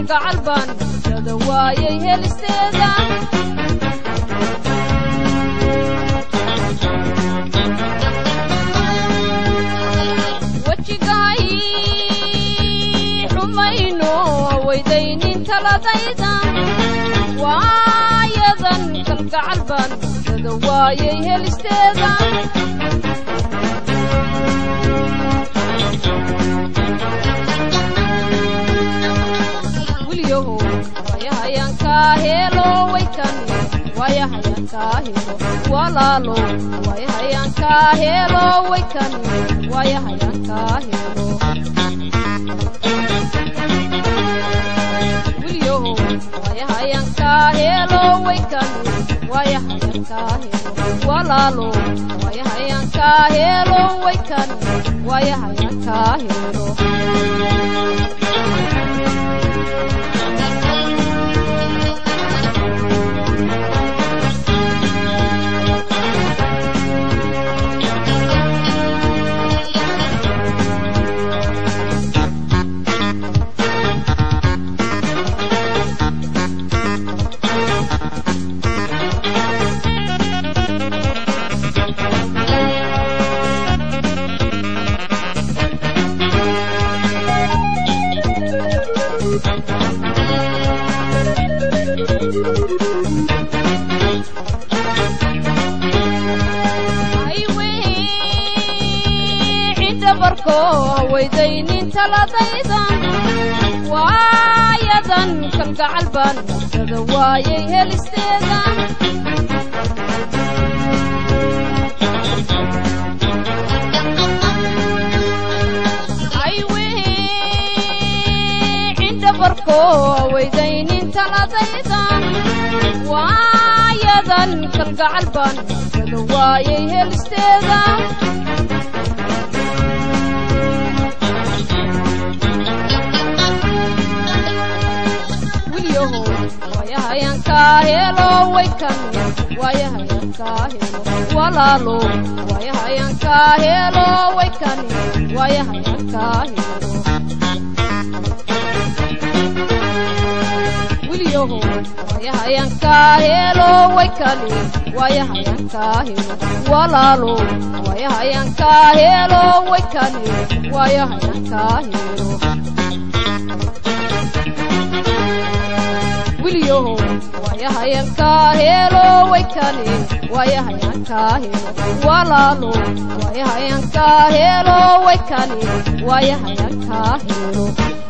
kalgacalban bulshada waayay helisteeda wajigay xumayno waydaynin taladayda waayadan kalgacalban bulshada waayay helisteeda Hello, waikan, waya hayanka hello, walalo, waya hayanka hello, waikan, waya hayanka hello. Wilio, waya hayanka hello, waikan, waya hayanka hello, walalo, waya hayanka hello, waikan, waya hayanka hello. ويدينين تلاتيدا وايدا كالقعلبان تدوايي هالستيدا ايوه عند بركو ويدينين تلاتيدا وايدا كالقعلبان تدوايي هالستيدا waya hayanka hello waikan waya hayanka hello walalo waya hayanka hello waikan waya hayanka hello wilio waya hayanka hello waikan waya hayanka hello walalo waya hayanka hello waikan waya hayanka hello Wilio, waya hayanka hello, waikani, waya hayanka hello, walalo, waya hayanka hello, waikani, waya hayanka hello.